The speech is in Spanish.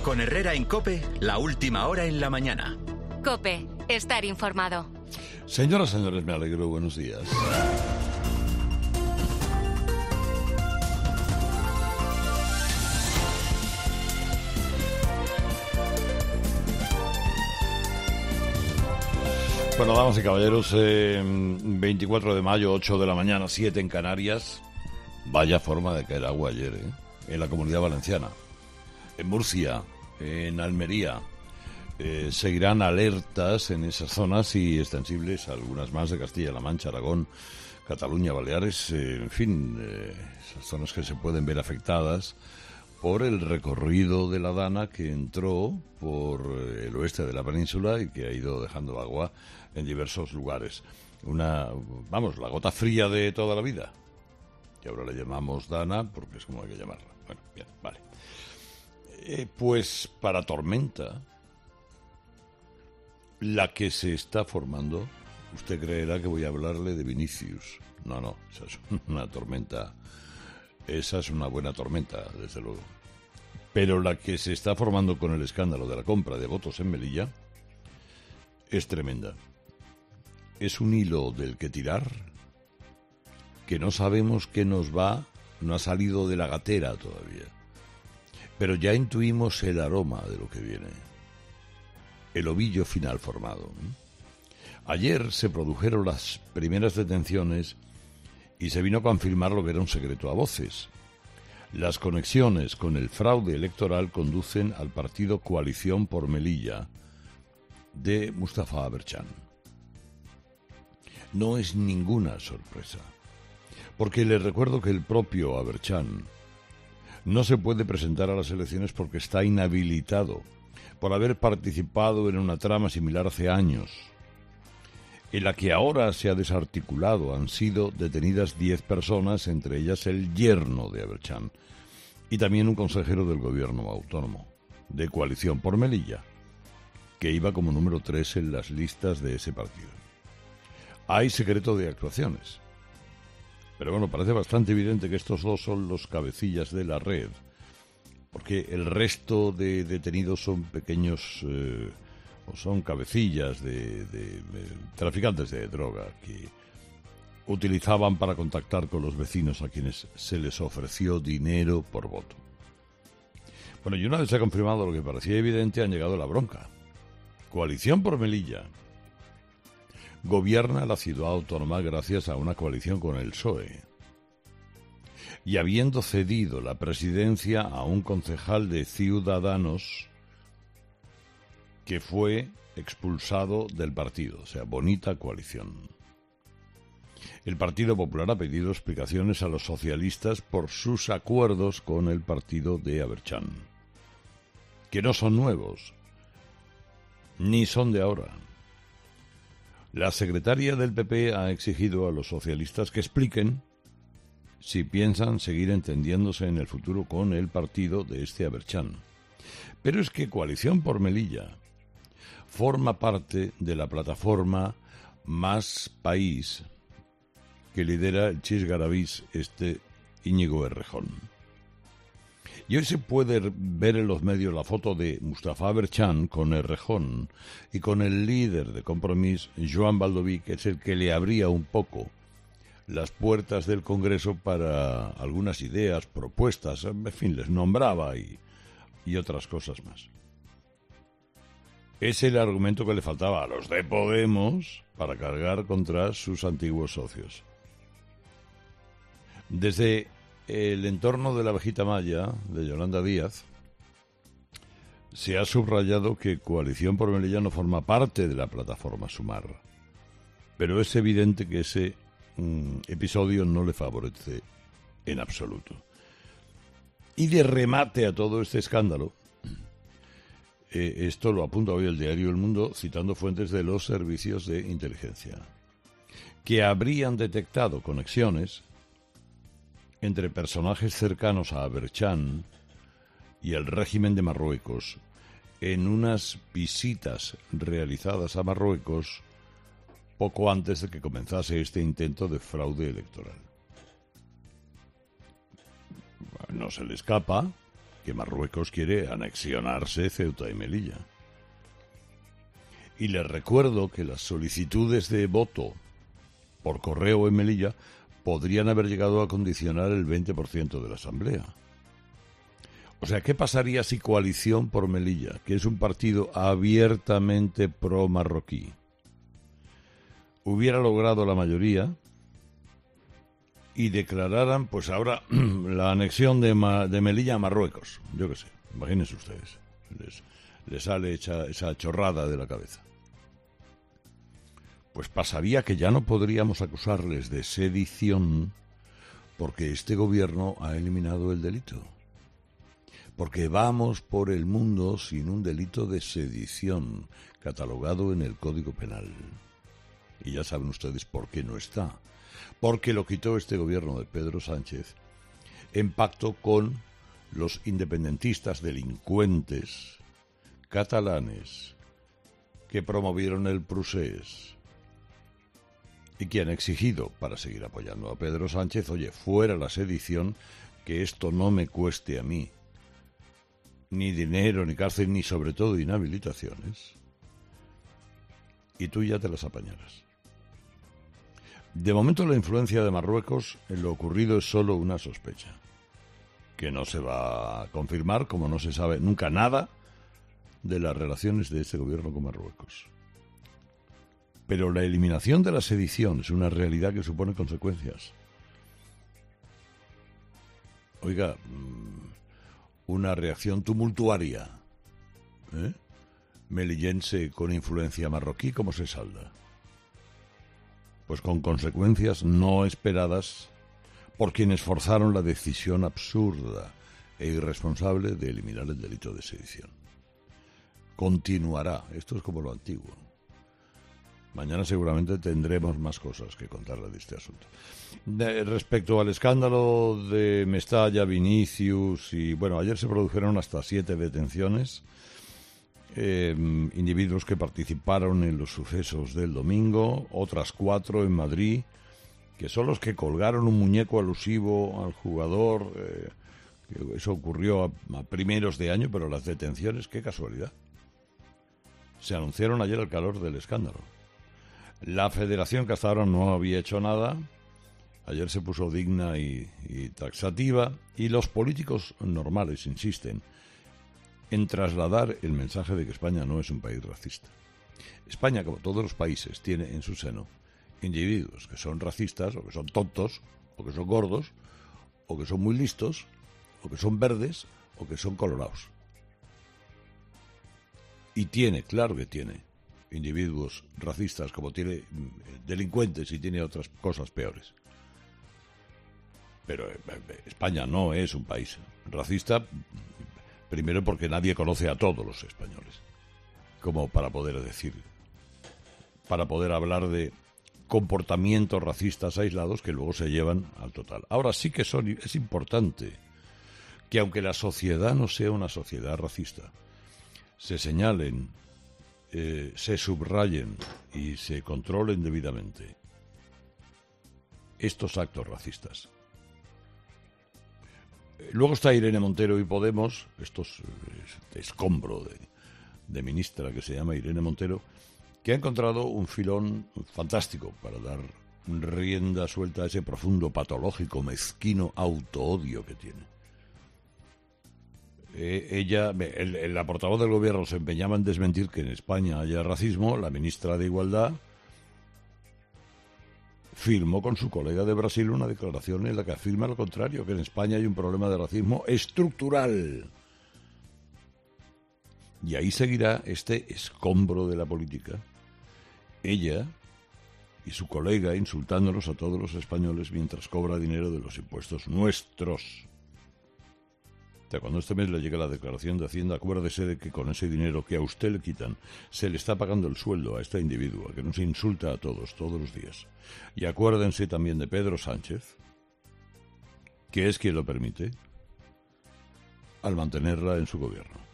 Con Herrera en COPE, la última hora en la mañana. COPE, estar informado. Señoras, señores, me alegro. Buenos días. Bueno, damas y caballeros, 24 de mayo, 8 de la mañana, 7 en Canarias. Vaya forma de caer agua ayer, en la Comunidad Valenciana. En Murcia, en Almería, seguirán alertas en esas zonas y extensibles a algunas más de Castilla-La Mancha, Aragón, Cataluña, Baleares, en fin, esas zonas que se pueden ver afectadas por el recorrido de la Dana que entró por el oeste de la península y que ha ido dejando agua en diversos lugares. La gota fría de toda la vida, que ahora le llamamos Dana porque es como hay que llamarla. Bueno, bien, vale. Pues para tormenta, la que se está formando, usted creerá que voy a hablarle de Vinicius. No, esa es una tormenta. Esa es una buena tormenta, desde luego. Pero la que se está formando con el escándalo de la compra de votos en Melilla es tremenda. Es un hilo del que tirar, que no sabemos qué nos va, no ha salido de la gatera todavía. Pero ya intuimos el aroma de lo que viene. El ovillo final formado. Ayer se produjeron las primeras detenciones y se vino a confirmar lo que era un secreto a voces. Las conexiones con el fraude electoral conducen al partido Coalición por Melilla de Mustafa Aberchán. No es ninguna sorpresa, porque les recuerdo que el propio Aberchán no se puede presentar a las elecciones porque está inhabilitado por haber participado en una trama similar hace años, en la que ahora se ha desarticulado. Han sido detenidas 10 personas, entre ellas el yerno de Aberchán, y también un consejero del gobierno autónomo, de Coalición por Melilla, que iba como número 3 en las listas de ese partido. Hay secreto de actuaciones. Pero bueno, parece bastante evidente que estos dos son los cabecillas de la red, porque el resto de detenidos son pequeños... o son cabecillas de traficantes de droga que utilizaban para contactar con los vecinos a quienes se les ofreció dinero por voto. Bueno, y una vez se ha confirmado lo que parecía evidente, han llegado a la bronca. Coalición por Melilla gobierna la ciudad autónoma gracias a una coalición con el PSOE. Y habiendo cedido la presidencia a un concejal de Ciudadanos que fue expulsado del partido, o sea, bonita coalición. El Partido Popular ha pedido explicaciones a los socialistas por sus acuerdos con el partido de Aberchán, que no son nuevos, ni son de ahora. La secretaria del PP ha exigido a los socialistas que expliquen si piensan seguir entendiéndose en el futuro con el partido de este Aberchán. Pero es que Coalición por Melilla forma parte de la plataforma Más País que lidera el Chis Garabís, Íñigo Errejón. Y hoy se puede ver en los medios la foto de Mustafa Aberchán con Errejón y con el líder de Compromís, Joan Baldoví, que es el que le abría un poco las puertas del Congreso para algunas ideas, propuestas, en fin, les nombraba y otras cosas más. Es el argumento que le faltaba a los de Podemos para cargar contra sus antiguos socios. Desde el entorno de la abejita Maya, de Yolanda Díaz, se ha subrayado que Coalición por Melilla no forma parte de la plataforma Sumar. Pero es evidente que ese episodio no le favorece en absoluto. Y de remate a todo este escándalo, esto lo apunta hoy el diario El Mundo, citando fuentes de los servicios de inteligencia, que habrían detectado conexiones entre personajes cercanos a Aberchán y el régimen de Marruecos en unas visitas realizadas a Marruecos poco antes de que comenzase este intento de fraude electoral. No se le escapa que Marruecos quiere anexionarse Ceuta y Melilla. Y les recuerdo que las solicitudes de voto por correo en Melilla podrían haber llegado a condicionar el 20% de la Asamblea. O sea, ¿qué pasaría si Coalición por Melilla, que es un partido abiertamente pro-marroquí, hubiera logrado la mayoría y declararan, pues ahora, la anexión de Melilla a Marruecos? Yo qué sé, imagínense ustedes, les sale esa chorrada de la cabeza. Pues pasaría que ya no podríamos acusarles de sedición porque este gobierno ha eliminado el delito. Porque vamos por el mundo sin un delito de sedición catalogado en el Código Penal. Y ya saben ustedes por qué no está. Porque lo quitó este gobierno de Pedro Sánchez en pacto con los independentistas delincuentes catalanes que promovieron el procés y que han exigido, para seguir apoyando a Pedro Sánchez, oye, fuera la sedición, que esto no me cueste a mí ni dinero, ni cárcel, ni sobre todo inhabilitaciones, y tú ya te las apañarás. De momento la influencia de Marruecos en lo ocurrido es solo una sospecha, que no se va a confirmar, como no se sabe nunca nada de las relaciones de este gobierno con Marruecos. Pero la eliminación de la sedición es una realidad que supone consecuencias. Oiga, una reacción tumultuaria, melillense con influencia marroquí, ¿cómo se salda? Pues con consecuencias no esperadas por quienes forzaron la decisión absurda e irresponsable de eliminar el delito de sedición. Continuará, esto es como lo antiguo. Mañana seguramente tendremos más cosas que contarle de este asunto. Respecto al escándalo de Mestalla, Vinicius y... Bueno, ayer se produjeron hasta 7 detenciones. Individuos que participaron en los sucesos del domingo, otras 4 en Madrid, que son los que colgaron un muñeco alusivo al jugador. Eso ocurrió a primeros de año, pero las detenciones, qué casualidad. Se anunciaron ayer al calor del escándalo. La federación, que hasta ahora no había hecho nada, ayer se puso digna y taxativa, y los políticos normales insisten en trasladar el mensaje de que España no es un país racista. España, como todos los países, tiene en su seno individuos que son racistas, o que son tontos, o que son gordos, o que son muy listos, o que son verdes, o que son colorados. Y tiene, claro que tiene, individuos racistas, como tiene delincuentes y tiene otras cosas peores. Pero España no es un país racista, primero porque nadie conoce a todos los españoles, como para poder hablar de comportamientos racistas aislados que luego se llevan al total. Ahora sí que es importante que, aunque la sociedad no sea una sociedad racista, se señalen, se subrayen y se controlen debidamente estos actos racistas. Luego está Irene Montero y Podemos, este escombro de ministra que se llama Irene Montero, que ha encontrado un filón fantástico para dar rienda suelta a ese profundo, patológico, mezquino autoodio que tiene. La portavoz del gobierno se empeñaba en desmentir que en España haya racismo. La ministra de Igualdad firmó con su colega de Brasil una declaración en la que afirma lo contrario, que en España hay un problema de racismo estructural. Y ahí seguirá este escombro de la política, ella y su colega insultándonos a todos los españoles mientras cobra dinero de los impuestos nuestros. O sea, cuando este mes le llegue la declaración de Hacienda, acuérdese de que con ese dinero que a usted le quitan, se le está pagando el sueldo a esta individua, que nos insulta a todos los días. Y acuérdense también de Pedro Sánchez, que es quien lo permite, al mantenerla en su gobierno.